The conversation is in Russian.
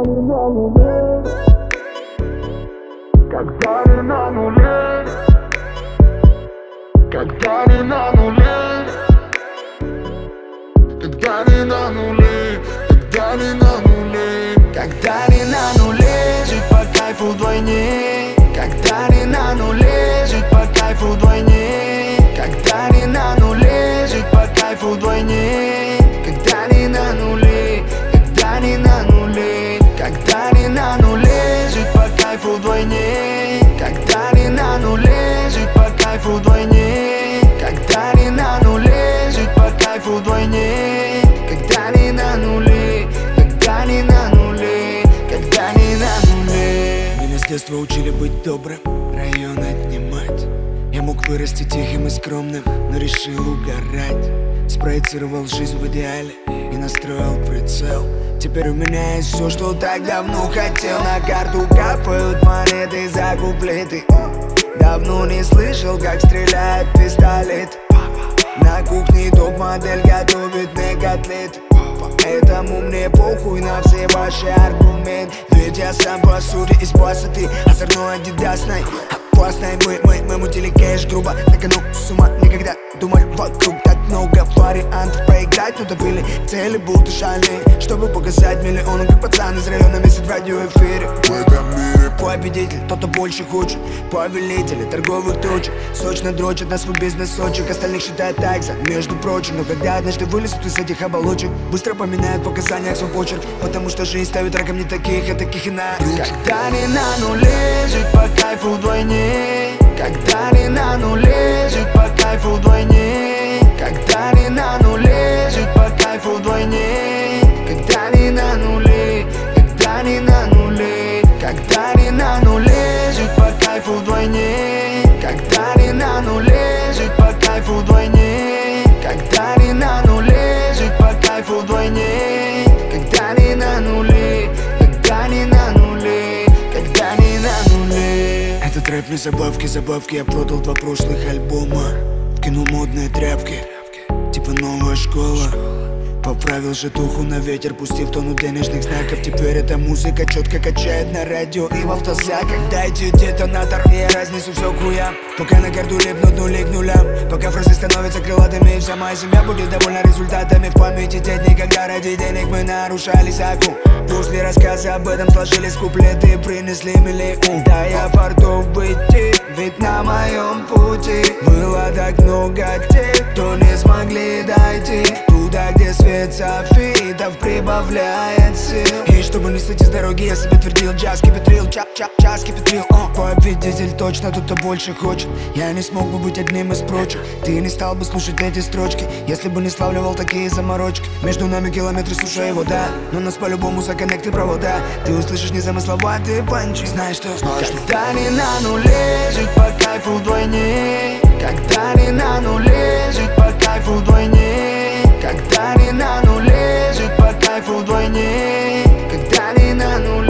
Когда не на нуле, когда не на нуле, когда не на нуле, когда не на нуле, Когда не на нуле, жить по кайфу вдвойне. Когда не на нуле, жить по кайфу вдвойне. Когда не на нуле, жить по кайфу вдвойне. Когда не на нуле, когда не на нуле, когда не на нуле, жить по кайфу вдвойне. Когда не на нуле, жить по кайфу вдвойне. Когда не на нуле, жить по кайфу вдвойне. Когда не на нуле, когда не на нуле, когда не на нуле. Меня с детства учили быть добрым, район отнимать. Я мог вырасти тихим и скромным, но решил угорать. Спроецировал жизнь в идеале и настроил прицел. Теперь у меня есть все, что так давно хотел. На карту капают монеты за куплеты. Давно не слышал, как стреляет пистолет. На кухне топ-модель готовит мне котлеты. Поэтому мне похуй на все ваши аргументы. Ведь я сам по сути из пастоты, озорной адидасной, опасной. Мы мутили кэш грубо, на кону сумма. Никогда думали вокруг так много вариантов проиграть. Но добыли цели, будто шальные, чтобы показать миллионам, как пацан из района месяц в радиоэфире. в этом мире Победитель, тот, кто больше хочет. Повелители торговых точек сочно дрочат на свой бизнес-сочек. Остальных считают так за, между прочим. Но когда однажды вылезут из этих оболочек, быстро поменяют показания свой почерк. Потому что жизнь ставит раком не таких, а таких и на. Когда не на нуле, жить по кайфу вдвойне. Когда не на нуле, жить по кайфу вдвойне. Когда не на нуле, жить по кайфу вдвойне. Когда не на нуле, когда не на нуле, когда не на нуле, жить по кайфу вдвойне. Когда не на нуле, жить по кайфу вдвойне. Когда не на нуле, жить по кайфу вдвойне. Когда не на нуле, когда не на нуле, когда не на нуле. Этот рэп не забавки, забавки. Я продал 2 прошлых альбома, вкинул модные тряпки, типа новая школа. Поправил житуху на ветер, пустив тонну денежных знаков. Теперь эта музыка четко качает на радио и в автозаках. Дайте детонатор, и я разнесу все к хуям. Пока на карту лепнут нули к нулям. Пока фразы становятся крылатыми, и вся моя семья будет довольна результатами. В памяти те дни, когда ради денег мы нарушали закон. После рассказа об этом сложились куплеты и принесли миллион. Да, я фартов быть, ведь на моем пути было так много тех, кто не смогли дойти туда, где свет софитов прибавляет сил. И чтобы не сойти с дороги, я себе твердил: час кипятрил, час кипятрил. Победитель точно тот, кто больше хочет. Я не смог бы быть одним из прочих. Ты не стал бы слушать эти строчки, если бы не славливал такие заморочки. Между нами километры суша и вода, но нас по-любому законнектят провода. Ты услышишь незамысловатые панчи. Знаешь что? Когда не на нуле, жить по кайфу вдвойне. Когда не на нуле, жить по кайфу вдвойне. Когда не на нуле, жить по кайфу вдвойне. Когда не на нуле.